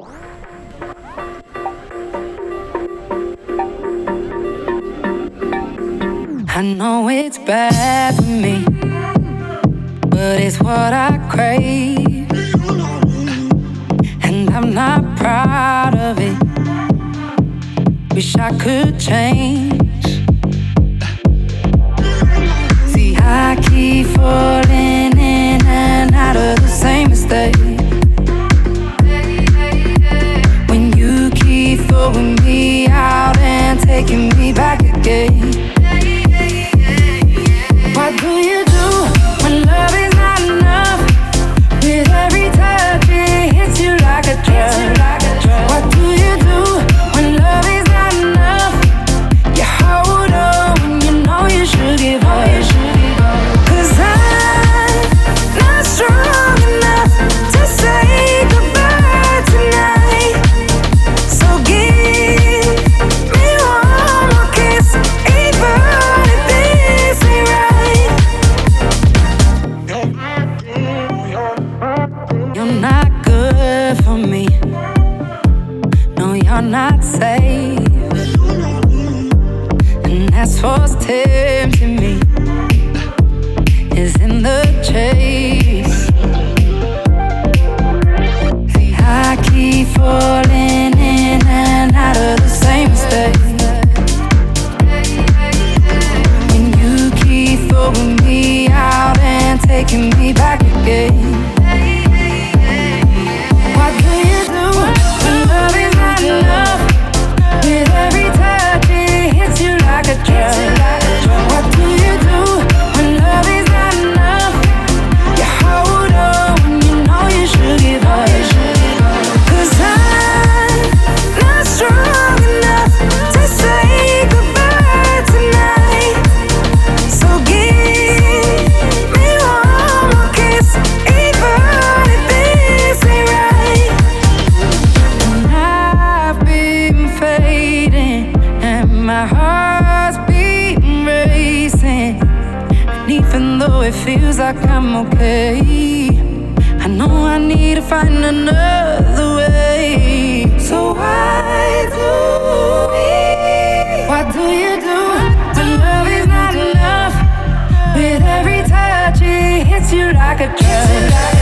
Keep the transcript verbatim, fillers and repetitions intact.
I know it's bad for me, but it's what I crave, and I'm not proud of it. Wish I could change. See, I keep falling in and out of the same mistake. When you keep throwing me out and taking me back again. What do you do when love is not enough? With every touch it hits you like a drug. What do you do when love is not enough? You hold on when you know you should give up. Cause I'm not strong enough to say goodbye tonight. So give me one more kiss, even if this ain't right. You're not good for me. No, you're not safe. And that's what's tempting me, is in the chase. See, I keep falling in and out of the same mistake. When you keep throwing me out and taking me back again. What do you do when love is not enough? With every touch it hits you like a drug. What do you do when love is not enough? You hold on when you know you should give up. Cause I'm not strong enough to say goodbye tonight. So give me one more kiss, even if this ain't right. And I've been fading, and my heart's beating racing. And even though it feels like I'm okay, I know I need to find another way. So why do we? What do you do when love is not enough? With every touch it hits you like a drug.